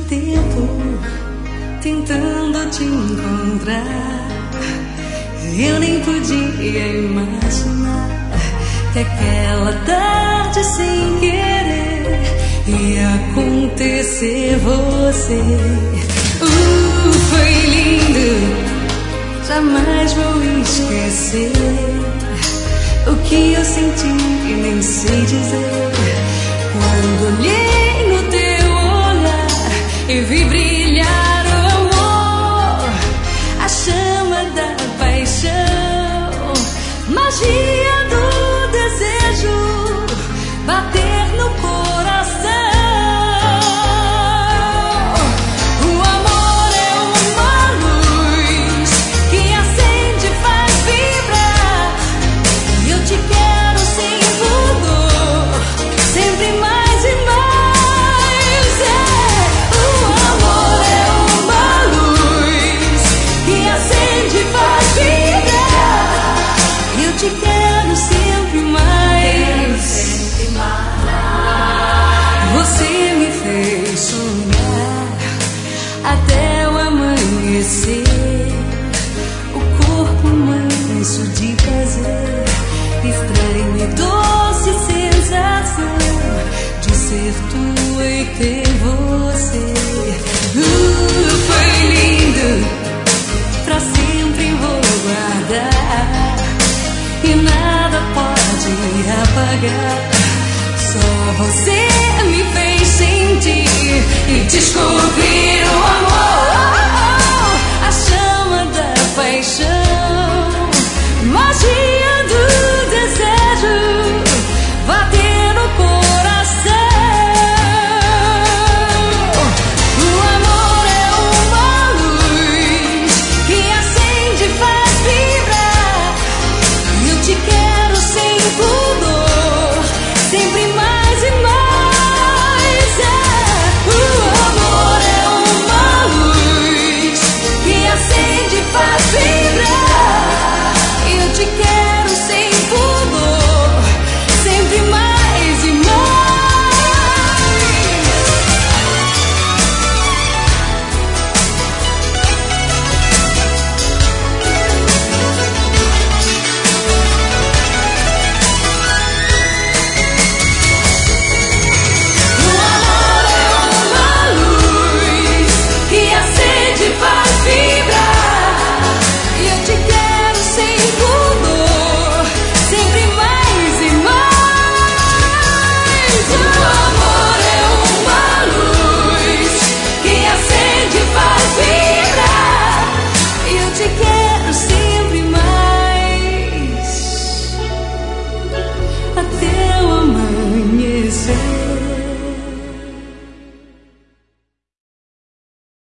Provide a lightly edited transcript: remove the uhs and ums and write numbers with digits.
tempo tentando te encontrar. Eu nem podia imaginar que aquela tarde sem querer ia acontecer você. Foi lindo, jamais vou esquecer o que eu senti e nem sei dizer. Quando olhei no teu olhar e vi brilhar o amor, a chama da paixão, magia do desejo bater no coração. O amor é uma luz que acende e faz vibrar, e eu te quero sem pudor, sempre mais e mais. O amor é uma luz que acende e faz vibrar, e eu te quero sempre mais. Você me fez sonhar até o amanhecer, o corpo manso de prazer, estranha e doce sensação de ser tua e ter você. Foi lindo, pra sempre vou guardar, e nada pode apagar. Só você me fez sentir e descobrir o amor, a chama da paixão, magia